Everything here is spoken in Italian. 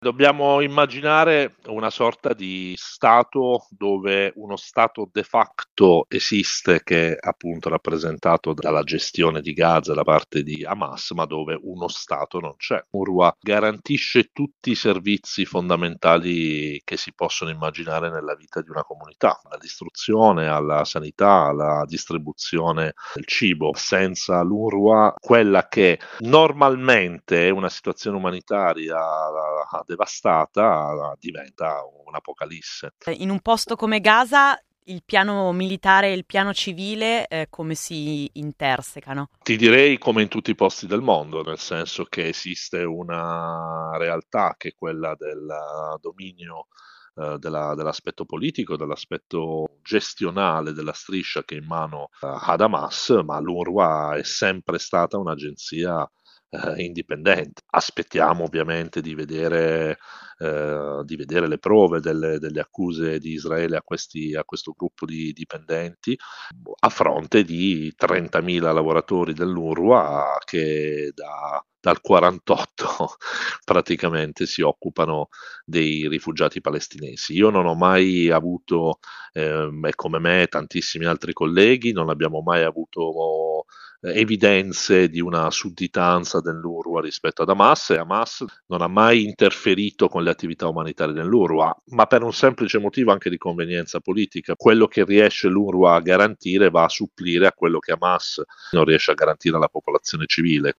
Dobbiamo immaginare una sorta di stato dove uno stato de facto esiste, che è appunto rappresentato dalla gestione di Gaza da parte di Hamas, ma dove uno stato non c'è. UNRWA garantisce tutti i servizi fondamentali che si possono immaginare nella vita di una comunità, dall'istruzione alla sanità, alla distribuzione del cibo. Senza l'UNRWA, quella che normalmente è una situazione umanitaria devastata diventa un'apocalisse. In un posto come Gaza il piano militare e il piano civile come si intersecano? Ti direi come in tutti i posti del mondo, nel senso che esiste una realtà che è quella del dominio dell'aspetto politico, dell'aspetto gestionale della striscia che è in mano ad Hamas, ma l'UNRWA è sempre stata un'agenzia indipendente. Aspettiamo ovviamente di vedere le prove delle accuse di Israele a questo gruppo di dipendenti, a fronte di 30.000 lavoratori dell'UNRWA che dal 48 praticamente si occupano dei rifugiati palestinesi. Io non ho mai avuto, e come me tantissimi altri colleghi, non abbiamo mai avuto evidenze di una sudditanza dell'UNRWA rispetto ad Hamas, e Hamas non ha mai interferito con le attività umanitarie dell'UNRWA, ma per un semplice motivo anche di convenienza politica. Quello che riesce l'UNRWA a garantire va a supplire a quello che Hamas non riesce a garantire alla popolazione civile.